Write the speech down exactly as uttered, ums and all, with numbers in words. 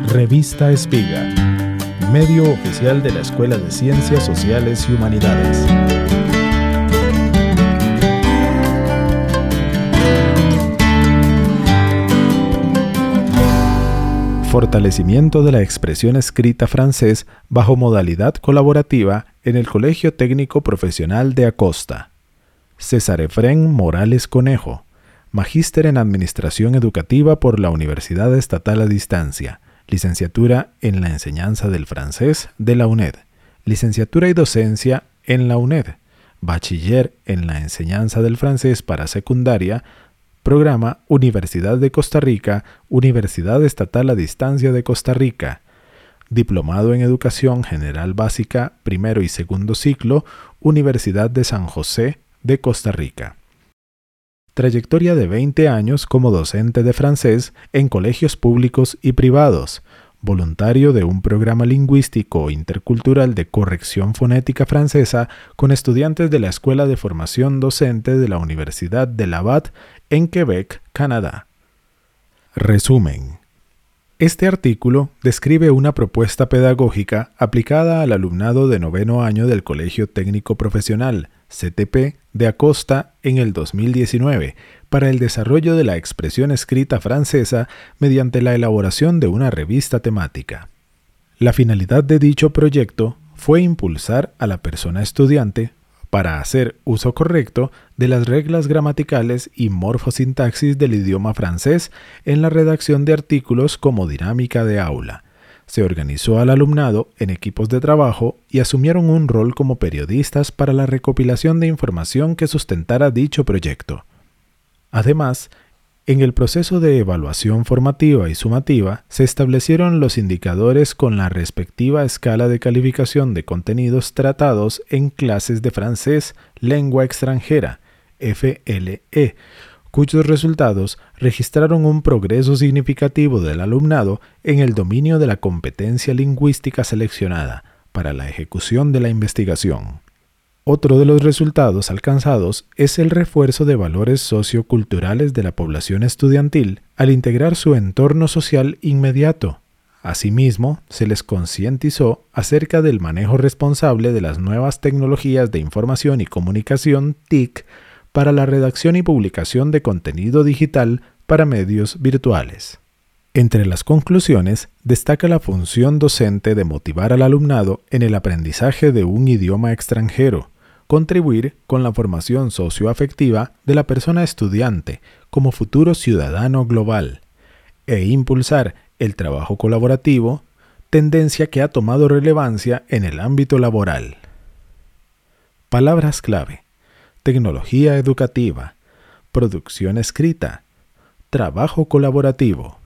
Revista Espiga, medio oficial de la Escuela de Ciencias Sociales y Humanidades. Fortalecimiento de la expresión escrita francés bajo modalidad colaborativa en el Colegio Técnico Profesional de Acosta. César Efrén Morales Conejo, Magíster en Administración Educativa por la Universidad Estatal a Distancia, Licenciatura en la Enseñanza del Francés de la UNED, Licenciatura y Docencia en la UNED, Bachiller en la Enseñanza del Francés para Secundaria, Programa Universidad de Costa Rica, Universidad Estatal a Distancia de Costa Rica, Diplomado en Educación General Básica, primero y segundo ciclo, Universidad de San José de Costa Rica. Trayectoria de veinte años como docente de francés en colegios públicos y privados, voluntario de un programa lingüístico intercultural de corrección fonética francesa con estudiantes de la Escuela de Formación Docente de la Universidad de Laval en Quebec, Canadá. Resumen. Este artículo describe una propuesta pedagógica aplicada al alumnado de noveno año del Colegio Técnico Profesional, C T P, de Acosta en el dos mil diecinueve para el desarrollo de la expresión escrita francesa mediante la elaboración de una revista temática. La finalidad de dicho proyecto fue impulsar a la persona estudiante para hacer uso correcto de las reglas gramaticales y morfosintaxis del idioma francés en la redacción de artículos como dinámica de aula. Se organizó al alumnado en equipos de trabajo y asumieron un rol como periodistas para la recopilación de información que sustentara dicho proyecto. Además, en el proceso de evaluación formativa y sumativa se establecieron los indicadores con la respectiva escala de calificación de contenidos tratados en clases de francés lengua extranjera, F L E, cuyos resultados registraron un progreso significativo del alumnado en el dominio de la competencia lingüística seleccionada para la ejecución de la investigación. Otro de los resultados alcanzados es el refuerzo de valores socioculturales de la población estudiantil al integrar su entorno social inmediato. Asimismo, se les concientizó acerca del manejo responsable de las nuevas tecnologías de información y comunicación T I C para la redacción y publicación de contenido digital para medios virtuales. Entre las conclusiones, destaca la función docente de motivar al alumnado en el aprendizaje de un idioma extranjero, contribuir con la formación socioafectiva de la persona estudiante como futuro ciudadano global, e impulsar el trabajo colaborativo, tendencia que ha tomado relevancia en el ámbito laboral. Palabras clave: tecnología educativa, producción escrita, trabajo colaborativo.